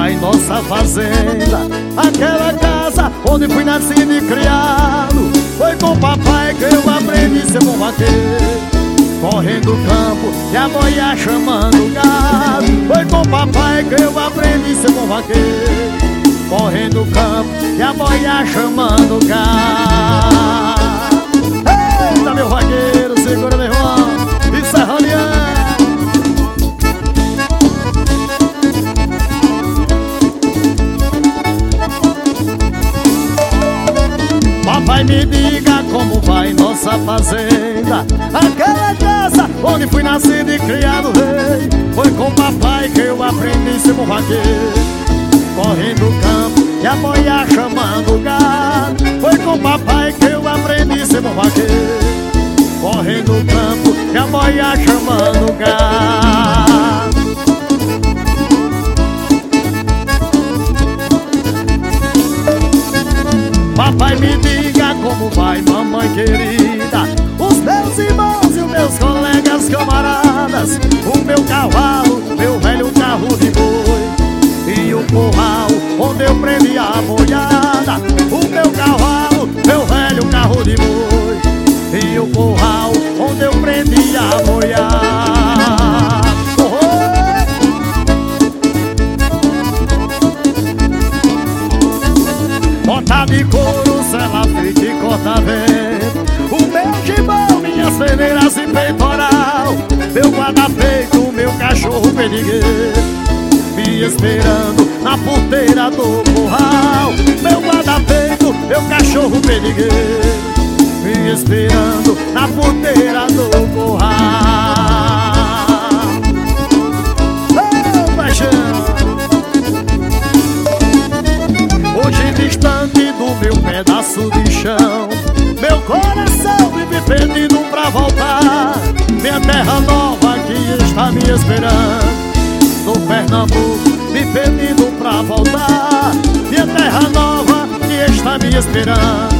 papai, nossa fazenda, aquela casa onde fui nascido e criado. Foi com o papai que eu aprendi a ser bom vaqueiro, correndo o campo e a boia chamando o gado. Foi com o papai que eu aprendi a ser bom vaqueiro, correndo o campo e a boia chamando o gado. Eita, meu vaqueiro, segura, meu irmão, isso é rodeando. Papai, me diga como vai nossa fazenda, aquela casa onde fui nascido e criado rei. Foi com papai que eu aprendi a ser bom vaqueiro, correndo o campo e a boia chamando o gado. Foi com papai que eu aprendi a ser bom vaqueiro, correndo o campo e a boia chamando o gado. Papai, me diga como vai, mamãe querida, os meus irmãos e os meus colegas camaradas, o meu cavalo, meu velho carro de boi, e o curral onde eu prendi a boiada. O meu cavalo, meu velho carro de boi, e o curral onde eu prendi a boiada. Bota de couro, sela feita e corta vento, o meu gibão, minhas peneiras e peitoral, meu guarda-peito, meu cachorro perdigueiro, me esperando na porteira do curral. Meu guarda-peito, meu cachorro perdigueiro, me esperando na porteira do curral. Oh, paixão! Hoje distante do meu pedaço de chão, meu coração vive pedindo pra voltar. Minha terra nova que está me esperando, do Pernambuco me pedindo pra voltar. Minha terra nova que está me esperando,